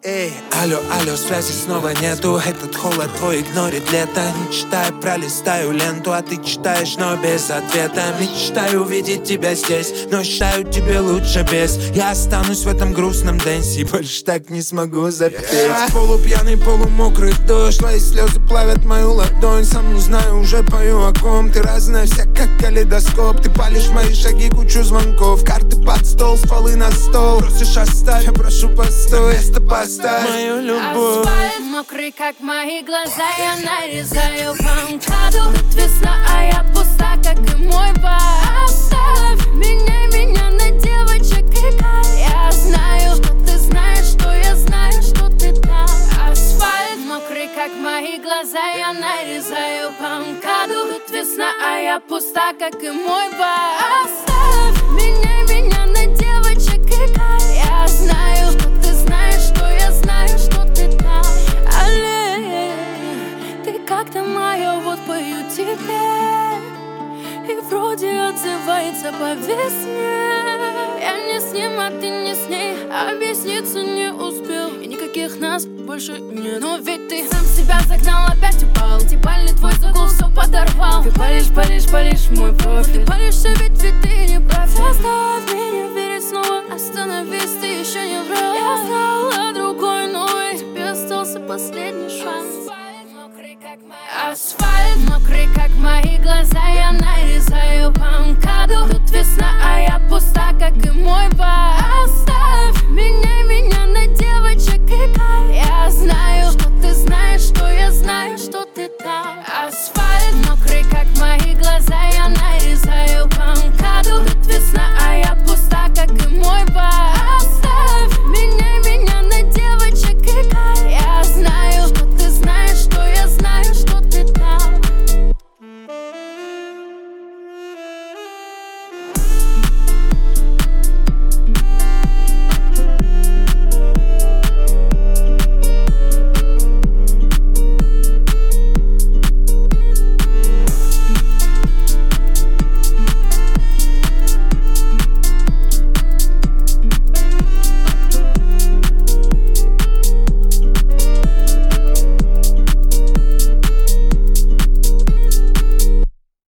Эй, алло, алло, связи снова нету. Этот холод твой игнорит лето. Не читаю, пролистаю ленту, а ты читаешь, но без ответа. Мечтаю увидеть тебя здесь, но считаю, тебе лучше без. Я останусь в этом грустном дэнсе, больше так не смогу запеть. Полупьяный, полумокрый дождь, твои слезы плавят мою ладонь. Сам не знаю, уже пою о ком. Ты разная вся, как калейдоскоп. Ты палишь мои шаги, кучу звонков. Карты под стол, стволы на стол. Просишь оставь, я прошу постой. Место поставь мою любовь. Асфальт мокрый, как мои глаза. Я нарезаю по МКАДу. Тут весна, а я пуста, как и мой бар. Оставь меня на девочек и кайф. Я знаю, что ты знаешь, что я знаю, что ты там. Асфальт мокрый, как мои глаза. Я нарезаю по МКАДу. Тут весна, а я пуста, как и мой бар. Оставь меня на девочек и кайф. Я знаю, что ты знаешь, что я знаю, что ты там. Алле, ты как-то моя, вот пою тебе. И вроде отзывается по весне. Я не с ним, а ты не с ней. Объясниться не успел, и никаких нас больше нет. Но ведь ты сам себя загнал, опять упал. Дебальный твой загул все подорвал. Ты палишь мой профиль. Ты палишься, ведь ты не прав. Заставь меня верить снова. Остановись, ты еще не врал. Я знала другой, но и тебе остался последний шанс. Асфальт мокрый, как мои глаза. Я нарезаю по МКАДу. Тут весна,